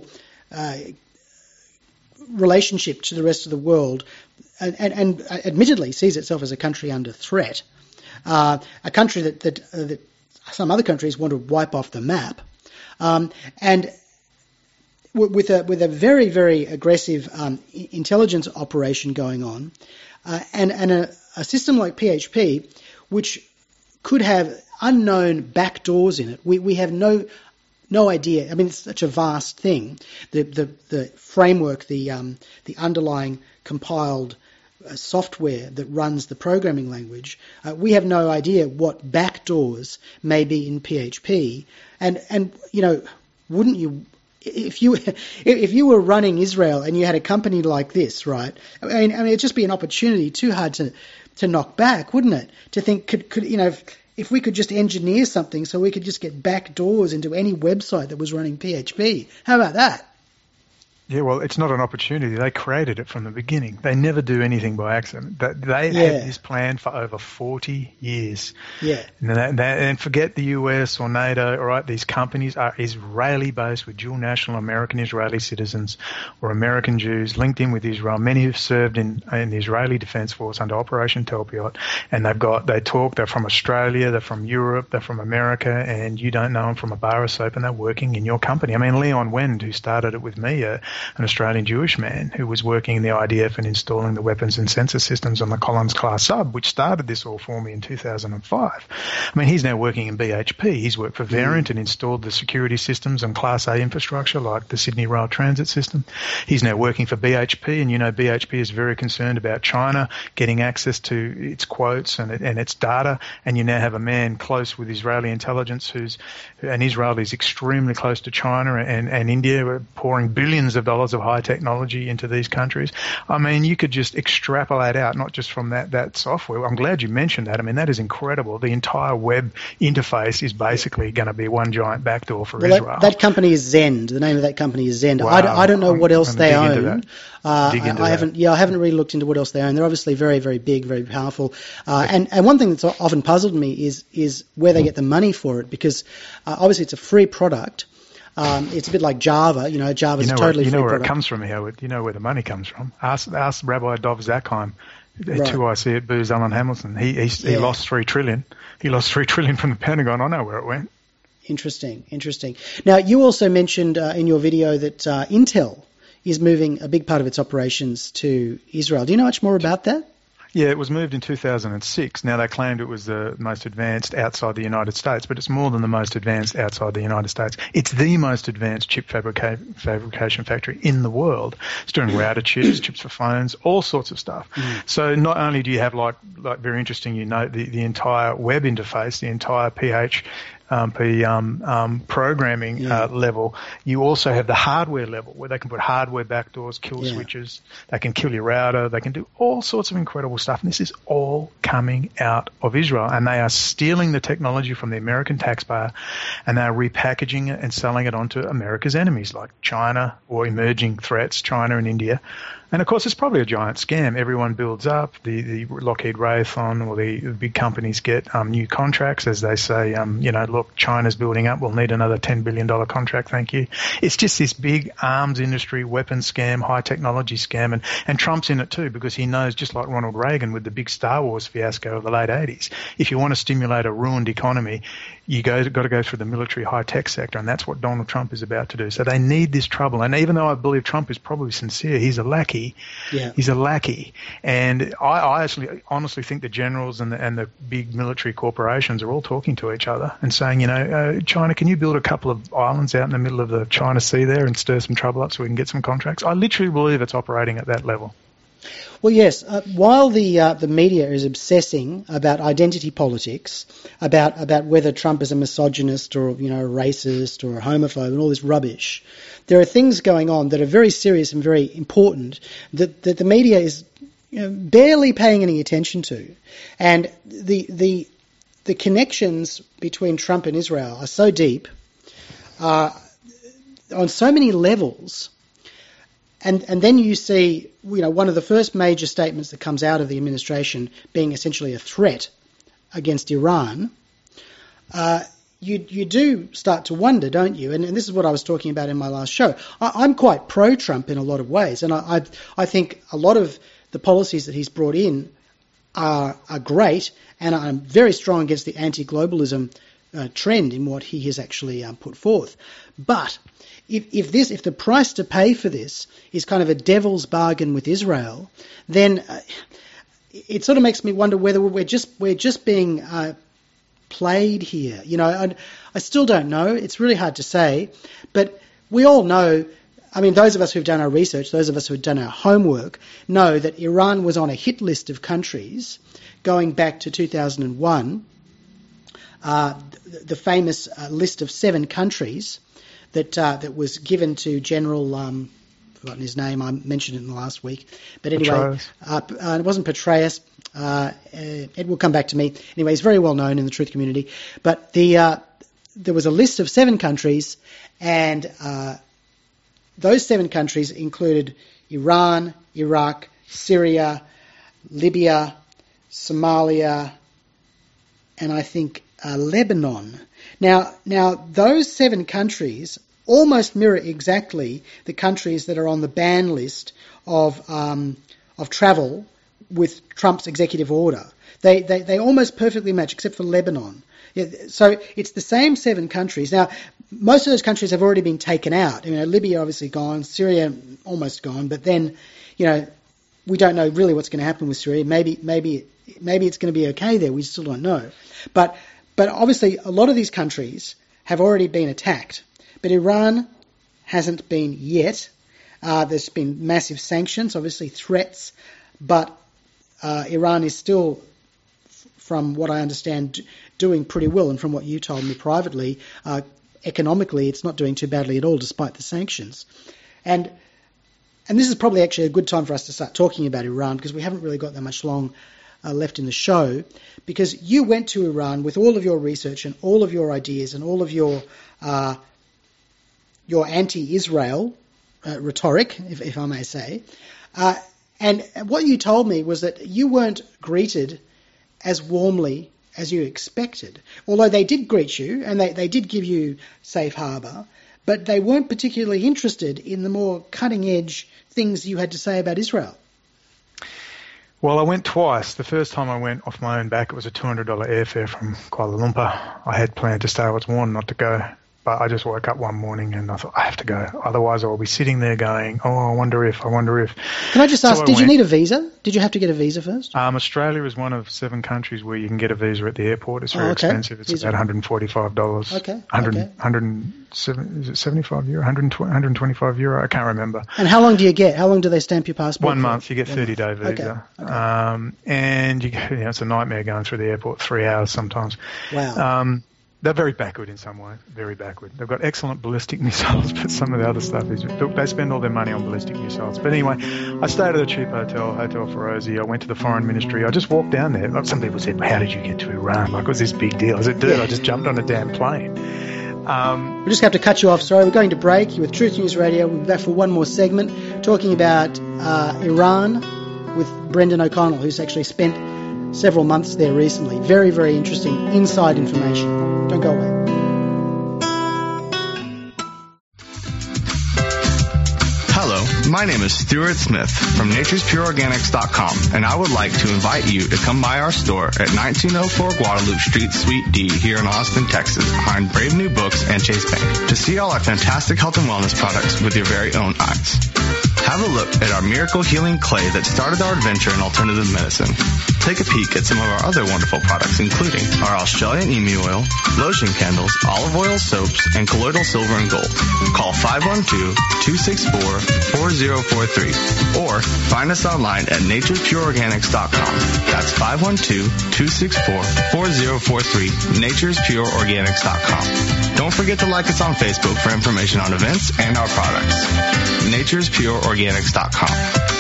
relationship to the rest of the world, and admittedly sees itself as a country under threat, a country that some other countries want to wipe off the map, and with a very, very aggressive intelligence operation going on, and a system like PHP, which could have unknown backdoors in it. We have no idea. I mean, it's such a vast thing. The framework, the underlying compiled software that runs the programming language, we have no idea what backdoors may be in PHP. And wouldn't you? If you were running Israel and you had a company like this, right? I mean, it'd just be an opportunity too hard to knock back, wouldn't it? To think, could if we could just engineer something so we could just get back doors into any website that was running PHP. How about that? Yeah, well, it's not an opportunity. They created it from the beginning. They never do anything by accident. They had this plan for over 40 years. Yeah. And forget the US or NATO, all right? These companies are Israeli-based with dual national American Israeli citizens or American Jews linked in with Israel. Many have served in the Israeli Defense Force under Operation Talpiot. And they're from Australia, they're from Europe, they're from America, and you don't know them from a bar of soap, and they're working in your company. I mean, Leon Wend, who started it with me, an Australian Jewish man who was working in the IDF and installing the weapons and sensor systems on the Collins-class sub, which started this all for me in 2005. I mean, he's now working in BHP. He's worked for Variant and installed the security systems and Class A infrastructure like the Sydney Rail Transit system. He's now working for BHP, and BHP is very concerned about China getting access to its quotes and its data, and you now have a man close with Israeli intelligence and Israel is extremely close to China and India. We're pouring billions of dollars of high technology into these countries. I mean, you could just extrapolate out, not just from that software. I'm glad you mentioned that. I mean, that is incredible. The entire web interface is basically going to be one giant backdoor for Israel. That company is Zend. The name of that company is Zend. Wow. I don't know what else they own. I haven't really looked into what else they own. They're obviously very, very big, very powerful. And one thing that's often puzzled me is where they get the money for it, because obviously it's a free product. It's a bit like Java. Java's a totally free product. You know where it comes from, Howard. You know where the money comes from. Ask Rabbi Dov Zakheim, 2IC at Booz Allen Hamilton. He lost $3 trillion. He lost $3 trillion from the Pentagon. I know where it went. Interesting. Now, you also mentioned in your video that Intel is moving a big part of its operations to Israel. Do you know much more about that? Yeah, it was moved in 2006. Now, they claimed it was the most advanced outside the United States, but it's more than the most advanced outside the United States. It's the most advanced chip fabrication factory in the world. It's doing router chips, chips for phones, all sorts of stuff. So not only do you have, like very interesting, the entire web interface, the entire programming level, you also have the hardware level where they can put hardware backdoors, kill switches, they can kill your router, they can do all sorts of incredible stuff. And this is all coming out of Israel, and they are stealing the technology from the American taxpayer, and they are repackaging it and selling it onto America's enemies like China or emerging threats, China and India. And, of course, it's probably a giant scam. Everyone builds up. The Lockheed Raytheon or the big companies get new contracts as they say, look, China's building up. We'll need another $10 billion contract, thank you. It's just this big arms industry, weapons scam, high technology scam. And Trump's in it too, because he knows, just like Ronald Reagan with the big Star Wars fiasco of the late 80s, if you want to stimulate a ruined economy, you got to go through the military high-tech sector, and that's what Donald Trump is about to do. So they need this trouble. And even though I believe Trump is probably sincere, he's a lackey. He's a lackey. And I actually honestly think the generals and the big military corporations are all talking to each other and saying, China, can you build a couple of islands out in the middle of the China Sea there and stir some trouble up so we can get some contracts? I literally believe it's operating at that level. Well, yes. While the media is obsessing about identity politics, about whether Trump is a misogynist or a racist or a homophobe and all this rubbish, there are things going on that are very serious and very important that the media is barely paying any attention to, and the connections between Trump and Israel are so deep, on so many levels. And then you see, one of the first major statements that comes out of the administration being essentially a threat against Iran. You do start to wonder, don't you? And this is what I was talking about in my last show. I'm quite pro-Trump in a lot of ways, and I think a lot of the policies that he's brought in are great, and I'm very strong against the anti-globalism trend in what he has actually put forth. But if the price to pay for this is kind of a devil's bargain with Israel, then it sort of makes me wonder whether we're just being played here. I still don't know. It's really hard to say, but we all know. I mean, those of us who've done our research, those of us who've done our homework, know that Iran was on a hit list of countries going back to 2001. The famous list of 7 countries that was given to General, forgotten his name, I mentioned it in the last week. But anyway, it wasn't Petraeus. It will come back to me. Anyway, he's very well known in the truth community. But there was a list of 7 countries, and those 7 countries included Iran, Iraq, Syria, Libya, Somalia, and I think Lebanon. Now, those 7 countries almost mirror exactly the countries that are on the ban list of travel with Trump's executive order. They almost perfectly match, except for Lebanon. So it's the same 7 countries. Now, most of those countries have already been taken out. Libya obviously gone, Syria almost gone, but then, we don't know really what's going to happen with Syria. Maybe it's going to be okay there. We still don't know. But obviously a lot of these countries have already been attacked. But Iran hasn't been yet. There's been massive sanctions, obviously threats, but Iran is still, from what I understand, doing pretty well. And from what you told me privately, economically it's not doing too badly at all despite the sanctions. And this is probably actually a good time for us to start talking about Iran, because we haven't really got that much long left in the show, because you went to Iran with all of your research and all of your ideas and all of your anti-Israel rhetoric, if I may say. And what you told me was that you weren't greeted as warmly as you expected, although they did greet you and they did give you safe harbour, but they weren't particularly interested in the more cutting-edge things you had to say about Israel. Well, I went twice. The first time I went off my own back, it was a $200 airfare from Kuala Lumpur. I had planned to stay. I was warned not to go. But I just woke up one morning and I thought, I have to go. Otherwise I'll be sitting there going, I wonder if. Can I just ask, did you need a visa? Did you have to get a visa first? Australia is one of 7 countries where you can get a visa at the airport. It's very expensive. It's about $145. Okay. 175 euro, 125 euro. I can't remember. And how long do you get? How long do they stamp your passport? 1 month. You get 30-day visa. Okay. And it's a nightmare going through the airport, 3 hours sometimes. Wow. They're very backward in some ways, very backward. They've got excellent ballistic missiles, but some of the other stuff is... They spend all their money on ballistic missiles. But anyway, I stayed at a cheap Hotel Ferozi. I went to the foreign ministry. I just walked down there. Some people said, how did you get to Iran? Like, was this big deal? I said, dude, I just jumped on a damn plane. We just have to cut you off. Sorry, we're going to break. You're with Truth News Radio. We'll be back for one more segment talking about Iran with Brendan O'Connell, who's actually spent several months there recently. Very, very interesting inside information. Don't go away. Hello, my name is Stuart Smith from naturespureorganics.com, and I would like to invite you to come by our store at 1904 Guadalupe Street, Suite D, here in Austin, Texas, behind Brave New Books and Chase Bank, to see all our fantastic health and wellness products with your very own eyes. Have a look at our miracle healing clay that started our adventure in alternative medicine. Take a peek at some of our other wonderful products, including our Australian emu oil, lotion candles, olive oil soaps, and colloidal silver and gold. Call 512-264-4043 or find us online at naturespureorganics.com. That's 512-264-4043, naturespureorganics.com. Don't forget to like us on Facebook for information on events and our products. naturespureorganics.com.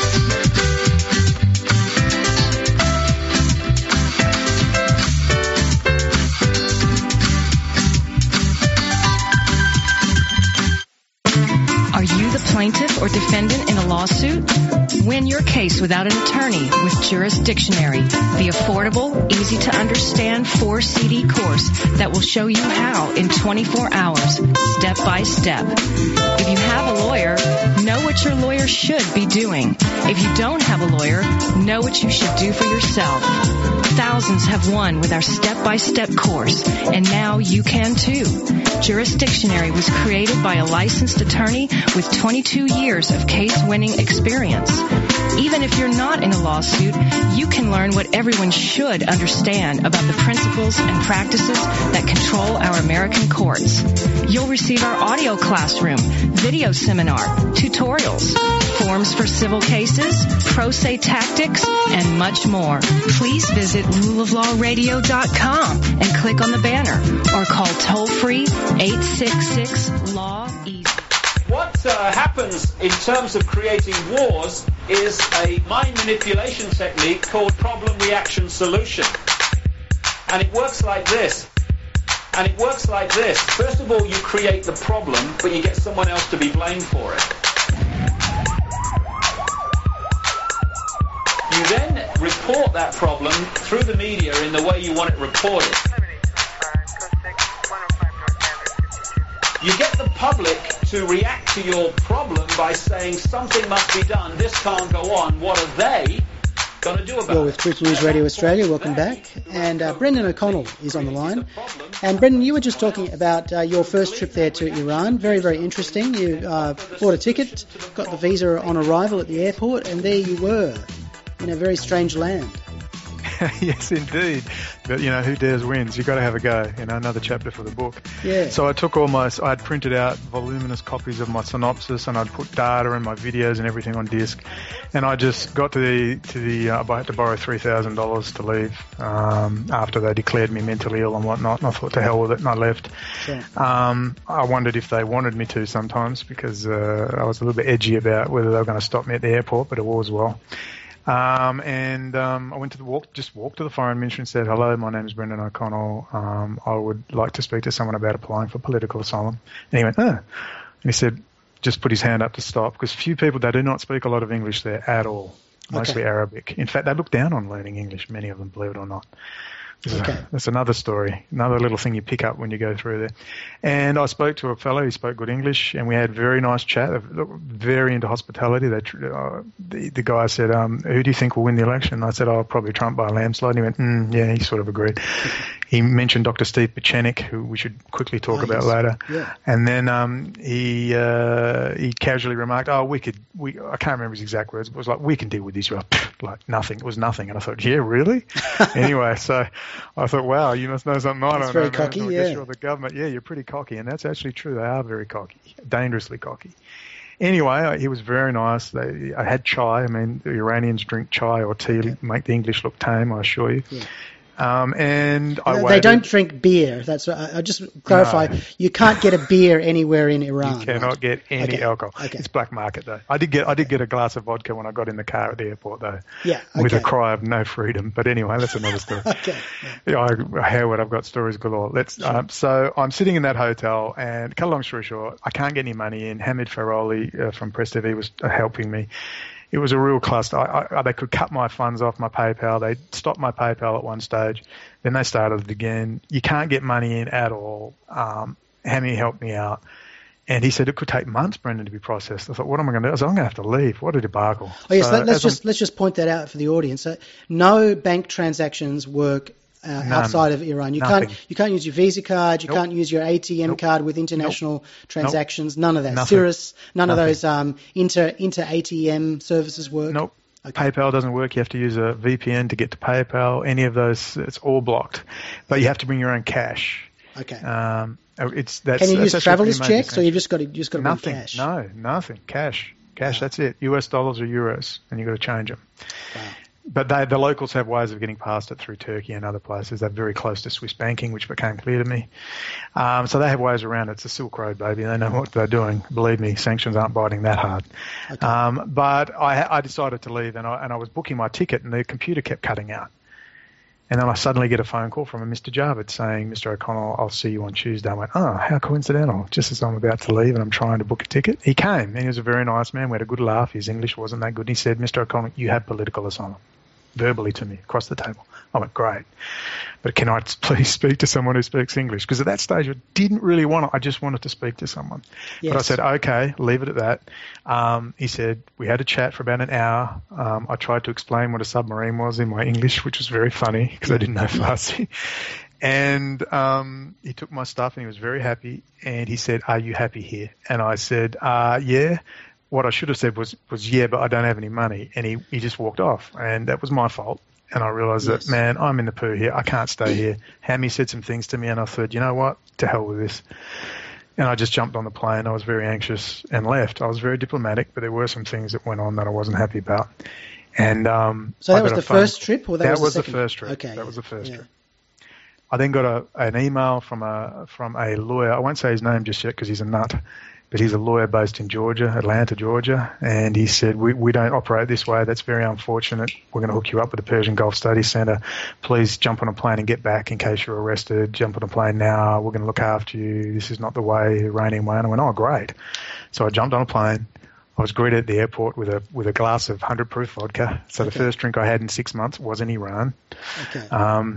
Plaintiff or defendant in a lawsuit? Win your case without an attorney with Jurisdictionary, the affordable, easy-to-understand 4-CD course that will show you how in 24 hours, step by step. If you have a lawyer, know what your lawyer should be doing. If you don't have a lawyer, know what you should do for yourself. Thousands have won with our step-by-step course, and now you can too. Jurisdictionary was created by a licensed attorney with 22 years of case-winning experience. Even if you're not in a lawsuit, you can learn what everyone should understand about the principles and practices that control our American courts. You'll receive our audio classroom, video seminar, tutorials, forms for civil cases, pro se tactics, and much more. Please visit ruleoflawradio.com and click on the banner or call toll-free 866-LAW-EASY. What happens in terms of creating wars is a mind manipulation technique called problem reaction solution. And it works like this. First of all, you create the problem, but you get someone else to be blamed for it. You then report that problem through the media in the way you want it reported. You get the public to react to your problem by saying something must be done, this can't go on, what are they going to do about it? Well, with Truth News Radio Australia, welcome back. And Brendan O'Connell is on the line. And Brendan, you were just talking about your first trip there to Iran. Very, very interesting. You bought a ticket, got the visa on arrival at the airport, and there you were in a very strange land. Yes, indeed. But, who dares wins. You've got to have a go. Another chapter for the book. Yeah. So I took I'd printed out voluminous copies of my synopsis, and I'd put data and my videos and everything on disc. And I just got to the I had to borrow $3,000 to leave after they declared me mentally ill and whatnot. And I thought, to hell with it, and I left. Sure. I wondered if they wanted me to sometimes, because I was a little bit edgy about whether they were going to stop me at the airport, but it was well. I went to walked to the Foreign Ministry and said, "Hello, my name is Brendan O'Connell. I would like to speak to someone about applying for political asylum." And he went, "Oh." And he said, just put his hand up to stop, because few people, they do not speak a lot of English there at all, mostly Arabic. In fact, they look down on learning English, many of them, believe it or not. That's another story, another little thing you pick up when you go through there. And I spoke to a fellow who spoke good English, and we had a very nice chat, very into hospitality. The guy said, "Who do you think will win the election?" And I said, "Oh, probably Trump by a landslide." And he went, "Yeah," he sort of agreed. He mentioned Dr. Steve Pieczenik, who we should quickly talk about later. Yeah. And then he casually remarked, "Oh, I can't remember his exact words, but it was like, we can deal with Israel." Like nothing. It was nothing. And I thought, yeah, really? Anyway, so I thought, wow, you must know something I don't know. Very cocky, I guess you're the government. Yeah, you're pretty cocky. And that's actually true. They are very cocky, dangerously cocky. Anyway, he was very nice. I had chai. I mean, the Iranians drink chai or tea, make the English look tame, I assure you. Yeah. And I waited. They don't drink beer. That's what I just clarify. No. You can't get a beer anywhere in Iran. You cannot get any alcohol. Okay. It's black market though. I did get a glass of vodka when I got in the car at the airport though. Yeah. Okay. With a cry of no freedom. But anyway, that's another story. Okay. Yeah. Howard, I've got stories galore. So I'm sitting in that hotel, and cut a long story short, I can't get any money in. Hamid Faroli from Press TV was helping me. It was a real cluster. They could cut my funds off my PayPal. They stopped my PayPal at one stage. Then they started it again. You can't get money in at all. Hammy helped me out. And he said it could take months, Brendan, to be processed. I thought, what am I going to do? I said, I'm going to have to leave. What a debacle. Oh, yes, so let's just point that out for the audience. No bank transactions work outside of Iran. You can't use your Visa card. You can't use your ATM card with international transactions. None of that. Cirrus, none of those inter ATM services work. Nope. Okay. PayPal doesn't work. You have to use a VPN to get to PayPal. Any of those, it's all blocked. But you have to bring your own cash. Okay. Can you use traveller's checks, or you just got to bring cash? No, nothing. Cash. That's it. US dollars or euros, and you've got to change them. Wow. But the locals have ways of getting past it through Turkey and other places. They're very close to Swiss banking, which became clear to me. So they have ways around it. It's a Silk Road, baby. They know what they're doing. Believe me, sanctions aren't biting that hard. Okay. But I decided to leave, and I was booking my ticket, and the computer kept cutting out. And then I suddenly get a phone call from a Mr. Jarvid saying, "Mr. O'Connell, I'll see you on Tuesday." I went, "Oh, how coincidental." Just as I'm about to leave and I'm trying to book a ticket, he came, and he was a very nice man. We had a good laugh. His English wasn't that good. And he said, "Mr. O'Connell, you have political asylum." Verbally to me across the table. I went, "Great, but can I please speak to someone who speaks English?" Because at that stage I didn't really want it. I just wanted to speak to someone. Yes. But I said, "Okay, leave it at that." He said, we had a chat for about an hour. I tried to explain what a submarine was in my English, which was very funny because I didn't know Farsi. And he took my stuff and he was very happy. And he said, "Are you happy here?" And I said, "Yeah." What I should have said was yeah, but I don't have any money. And he just walked off. And that was my fault. And I realised that, man, I'm in the poo here. I can't stay here. Hammy said some things to me, and I thought, you know what? To hell with this. And I just jumped on the plane. I was very anxious and left. I was very diplomatic, but there were some things that went on that I wasn't happy about. And so that was the first trip, or that was the second? The first trip. Okay, that was the first trip. I then got an email from a lawyer. I won't say his name just yet because he's a nut. But he's a lawyer based in Georgia, Atlanta, Georgia, and he said, we don't operate this way. That's very unfortunate. We're going to hook you up with the Persian Gulf Studies Center. Please jump on a plane and get back in case you're arrested. Jump on a plane now. We're going to look after you. This is not the way, the Iranian way. And I went, oh, great. So I jumped on a plane. I was greeted at the airport with a glass of 100 proof vodka. So the first drink I had in 6 months was in Iran. Okay.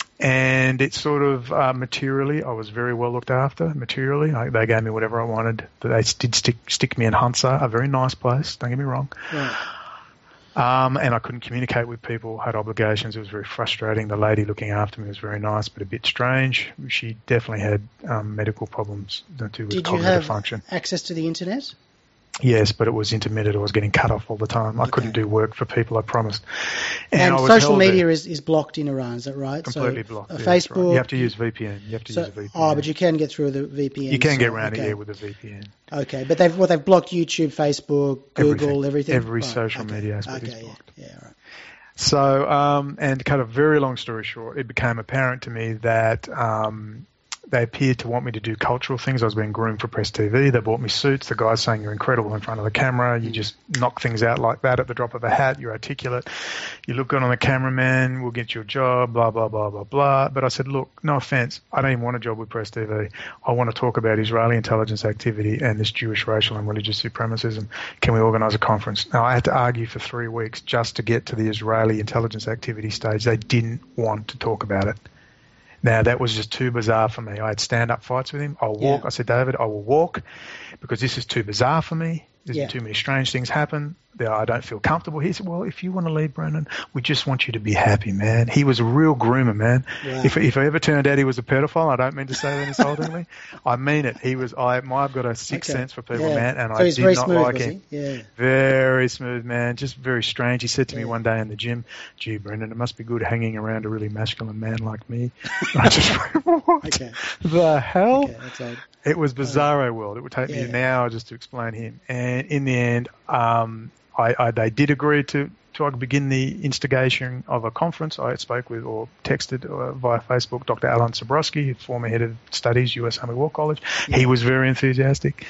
And it sort of materially, I was very well looked after. Materially, they gave me whatever I wanted. They did stick me in Hunza, a very nice place. Don't get me wrong. Right. And I couldn't communicate with people, had obligations. It was very frustrating. The lady looking after me was very nice, but a bit strange. She definitely had medical problems to do with cognitive function. Did you have access to the internet? Yes, but it was intermittent. I was getting cut off all the time. I couldn't do work for people, I promised. And social media is blocked in Iran, is that right? Completely blocked. Facebook. Right. You have to use VPN. use a VPN. Oh, but you can get through the VPN. You can get around it, with a VPN. Okay, but they've blocked YouTube, Facebook, Google, everything. Every social media aspect is blocked. Yeah, right. So, and to cut a very long story short, it became apparent to me that they appeared to want me to do cultural things. I was being groomed for Press TV. They bought me suits. The guy's saying you're incredible in front of the camera. You just knock things out like that at the drop of a hat. You're articulate. You look good on the cameraman. We'll get you a job, blah, blah, blah, blah, blah. But I said, look, no offense. I don't even want a job with Press TV. I want to talk about Israeli intelligence activity and this Jewish racial and religious supremacism. Can we organize a conference? Now, I had to argue for 3 weeks just to get to the Israeli intelligence activity stage. They didn't want to talk about it. Now, that was just too bizarre for me. I had stand-up fights with him. I'll walk. Yeah. I said, David, I will walk because this is too bizarre for me. There's too many strange things happen. I don't feel comfortable. He said, well, if you want to leave, Brendan, we just want you to be happy, man. He was a real groomer, man. Wow. If I ever turned out he was a pedophile, I don't mean to say that insultingly. I mean it. I've got a sixth sense for people, man, and so I did not like him. Yeah. Very smooth, man. Just very strange. He said to me one day in the gym, gee, Brendan, it must be good hanging around a really masculine man like me. I just went, what the hell? Okay, that's odd. It was bizarro world. It would take me an hour just to explain him. And in the end, they did agree to begin the instigation of a conference. I spoke with or texted via Facebook Dr. Alan Sabrowski, former head of studies, U.S. Army War College. Yeah. He was very enthusiastic.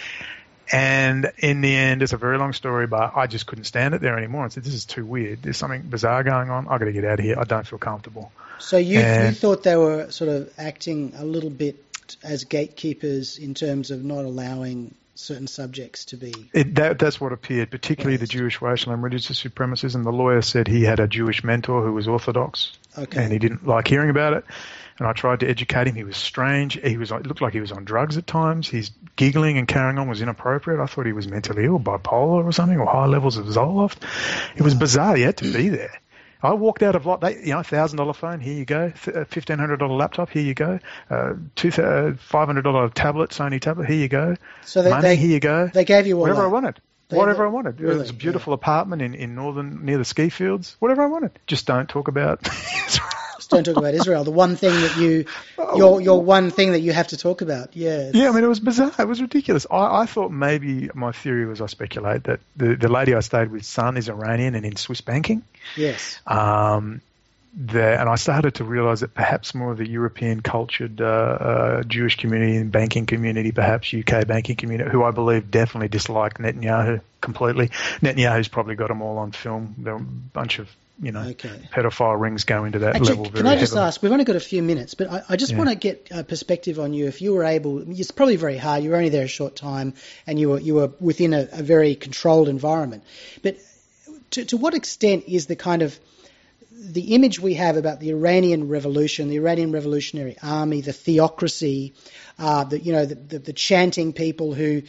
And in the end, it's a very long story, but I just couldn't stand it there anymore. I said, this is too weird. There's something bizarre going on. I've got to get out of here. I don't feel comfortable. So you thought they were sort of acting a little bit as gatekeepers in terms of not allowing certain subjects to be... That's what appeared, particularly the Jewish racial and religious supremacism. The lawyer said he had a Jewish mentor who was Orthodox, and he didn't like hearing about it. And I tried to educate him. He was strange. It looked like he was on drugs at times. His giggling and carrying on was inappropriate. I thought he was mentally ill, bipolar or something, or high levels of Zoloft. It was bizarre. He had to be there. I walked out of $1,000 phone, here you go. $1,500 laptop, here you go. $500 tablet, Sony tablet, here you go. So money, here you go. They gave you whatever I wanted. Whatever I wanted. Really? It was a beautiful apartment in northern, near the ski fields. Whatever I wanted. Just don't talk about Israel. Don't talk about Israel. The one thing that your one thing that you have to talk about. Yeah. Yeah, I mean, it was bizarre. It was ridiculous. I thought maybe my theory was, I speculate, that the lady I stayed with, son, is Iranian and in Swiss banking. Yes. And I started to realise that perhaps more of the European cultured Jewish community and banking community, perhaps UK banking community, who I believe definitely disliked Netanyahu completely. Netanyahu's probably got them all on film. There are a bunch of pedophile rings go into that level very Can I just heavily. ask, we've only got a few minutes, but I just want to get a perspective on you. If you were able, it's probably very hard, you were only there a short time, and you were within a very controlled environment. But to what extent is the kind of the image we have about the Iranian Revolution, the Iranian Revolutionary Army, the theocracy, the chanting people who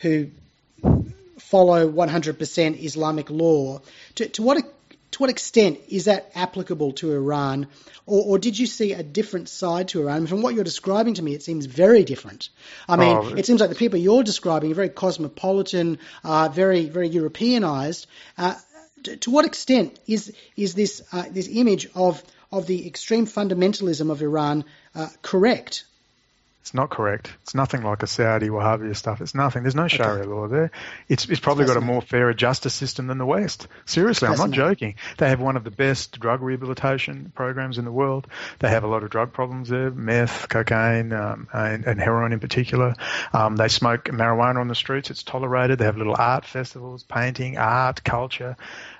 follow 100% Islamic law, to what extent is that applicable to Iran, or did you see a different side to Iran? From what you're describing to me, it seems very different. I mean, it seems like the people you're describing are very cosmopolitan, very, very Europeanized. To what extent is this image of the extreme fundamentalism of Iran correct? It's not correct. It's nothing like a Saudi Wahhabi stuff. It's nothing. There's no Sharia law there. It's probably got a more fairer justice system than the West. Seriously, I'm not joking. They have one of the best drug rehabilitation programs in the world. They have a lot of drug problems there, meth, cocaine, and heroin in particular. They smoke marijuana on the streets. It's tolerated. They have little art festivals, painting, art, culture.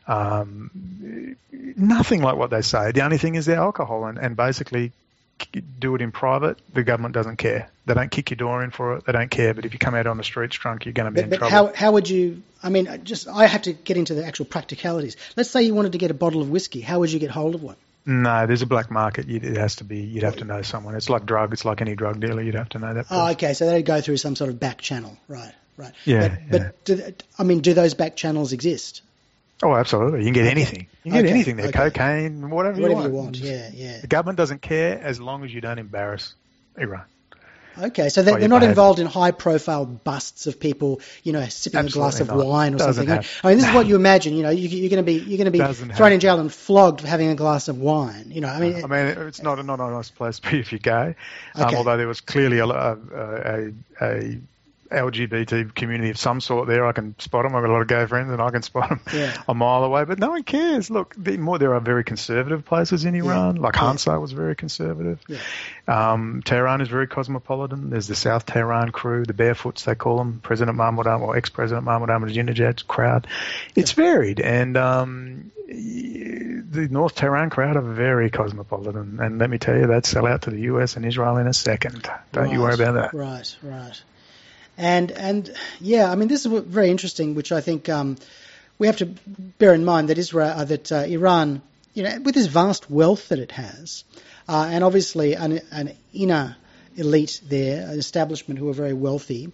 Nothing like what they say. The only thing is their alcohol, and basically do it in private. The government doesn't care. They don't kick your door in for it. They don't care. But if you come out on the streets drunk, you're going to be in trouble. How would you? I mean, I have to get into the actual practicalities. Let's say you wanted to get a bottle of whiskey. How would you get hold of one? No, there's a black market. It has to be. You'd have to know someone. It's like drug. It's like any drug dealer. You'd have to know that person. Oh, okay. So they'd go through some sort of back channel, right? Yeah. But do those back channels exist? Oh, absolutely. You can get anything. You can get anything there. Okay. Cocaine, whatever you want. Yeah. The government doesn't care as long as you don't embarrass Iran. Okay, so they're not involved in high-profile busts of people, sipping a glass of wine or something. I mean, this is what you imagine. You're going to be thrown in jail and flogged for having a glass of wine. I mean, it's not a nice place to be if you're gay. Okay. Although there was clearly a LGBT community of some sort there. I can spot them. I've got a lot of gay friends, and I can spot them a mile away. But no one cares. Look, there are very conservative places in Iran. Like Hansa was very conservative. Yeah. Tehran is very cosmopolitan. There's the South Tehran crew, the Barefoots they call them, President Mahmoud or ex-President Mahmoud Ahmadinejad's crowd. It's varied, and the North Tehran crowd are very cosmopolitan. And let me tell you, they'd sell out to the US and Israel in a second. Don't you worry about that. Right. And yeah, I mean, this is very interesting, which I think we have to bear in mind that Iran, with this vast wealth that it has, and obviously an inner elite there, an establishment who are very wealthy,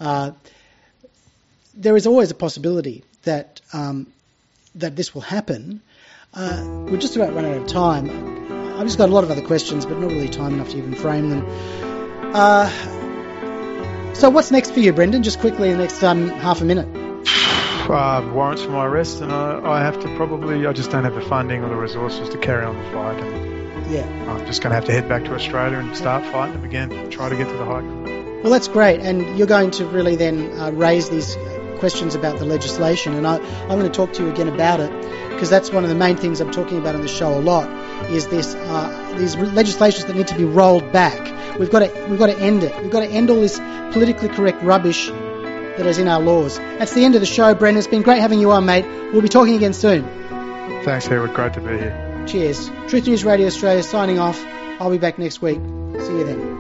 there is always a possibility that that this will happen. We're just about run out of time. I've just got a lot of other questions, but not really time enough to even frame them. So what's next for you, Brendan? Just quickly in the next half a minute. Warrants for my arrest, and I have to I just don't have the funding or the resources to carry on the fight. And I'm just going to have to head back to Australia and start fighting them again, try to get to the High Court. Well, that's great. And you're going to really then raise these questions about the legislation, and I'm going to talk to you again about it, because that's one of the main things I'm talking about on the show a lot, is these legislations that need to be rolled back. We've got to end it. We've got to end all this politically correct rubbish that is in our laws. That's the end of the show, Brendan. It's been great having you on, mate. We'll be talking again soon. Thanks, Hereward. Great to be here. Cheers. Truth News Radio Australia signing off. I'll be back next week. See you then.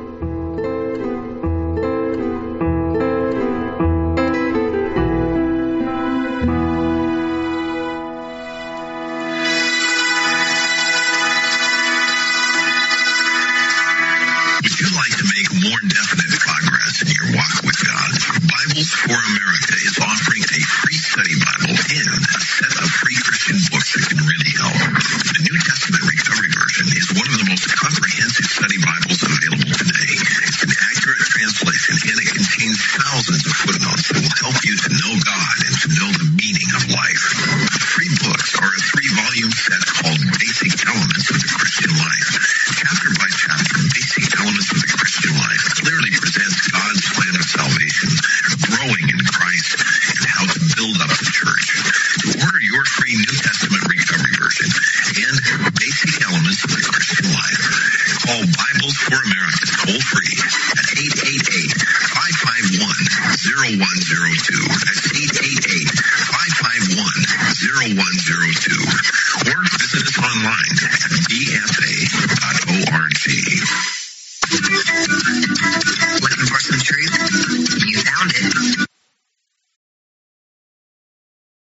For America is offering a free study Bible and a set of free Christian books that can really help. The New Testament Recovery Version is one of the most comprehensive study Bibles available today. It's an accurate translation, and it contains thousands of footnotes that will help you to know God and to know the meaning of life. The free books are a 3-volume set called Basic Elements of the Christian Life. Chapter by chapter, Basic Elements of the Christian Life clearly presents God's plan of salvation, growing in Christ, and how to build up the church. To order your free New Testament Recovery Version and Basic Elements of the Christian Life, call Bibles for America toll-free at 888-551-0102. That's 888-551-0102. Or visit us online at bfa.org.